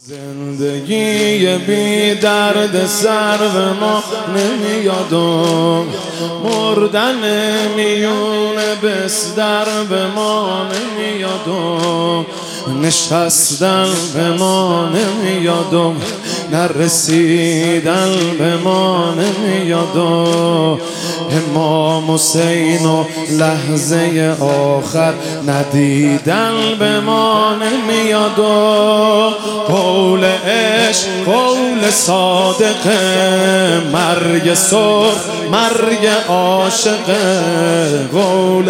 زندگی بی درد سر به ما نمیاد و مردن میون بستر به ما نمیاد و نشستن به ما نمیاد و نرسیدن به ما نمیاد و امام حسین و لحظه آخر ندیدن به ما نمیاد و قول عشق قول صادق مرگ سرخ مرگ عاشق قول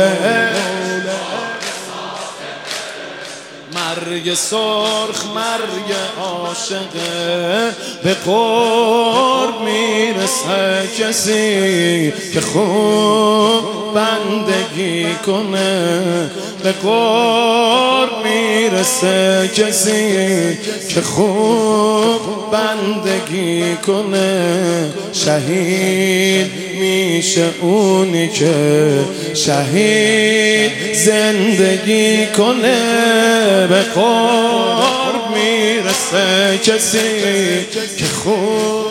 مرگ سرخ مرگ عاشقه به قرب میرسه کسی که خوب بندگی کنه به قرب میرسه کسی که خوب بندگی کنه شهید میشه اونی که شهید زندگی کنه به قرب میرسه کسی که خوب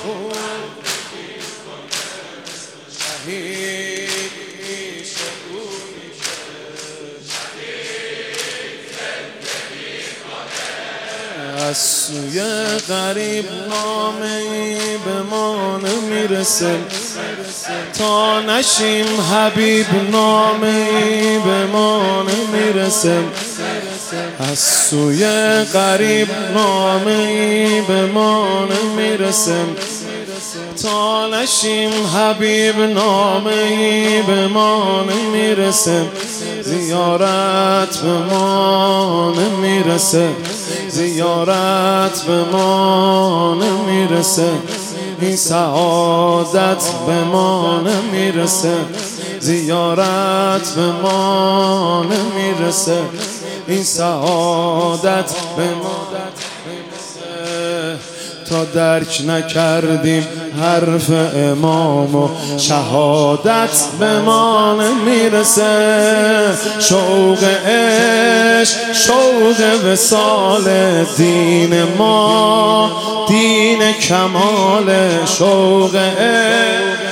شهید میشه اونی که شهید زندگی کنه از سوی غریب نامه‌ای به ما نمیرسه تا نشیم حبیب نامه‌ای به ما نمیرسه از سوی غریب نامه‌ای به ما نمیرسه تا نشیم حبیب نامه‌ای به ما نمیرسه زیارت به ما نمیرسه زیارت به ما نمیرسه این سعادت به ما نمیرسه زیارت به ما نمیرسه این سعادت به ما نمیرسه تا درک نکردیم حرف امام و شهادت به ما نمیرسه شوق عشق شوق وصال دین ما دین کمال شوق عشق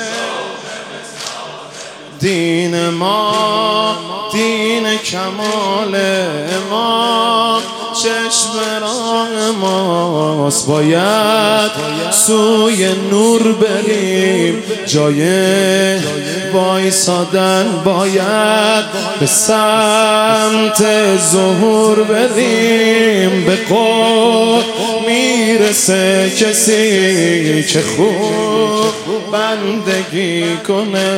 دین ما دین کمال ما چشم راه ماست باید سوی نور بریم جای وایسادن باید به سمت ظهور بریم به قول میرسه کسی که خوب بندگی کنه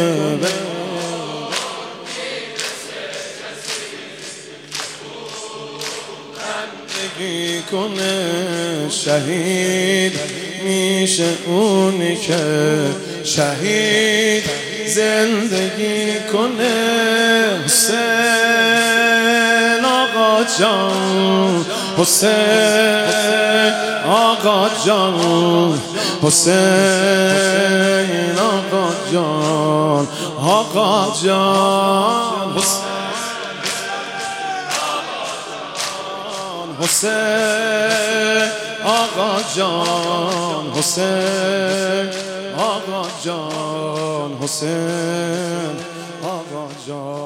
کنه شهید میشه اونی که شهید زندگی کنه حسین آقا جان حسین آقا جان حسین آقا جان آقا جان حسین آقا جان حسین آقا جان حسین آقا جان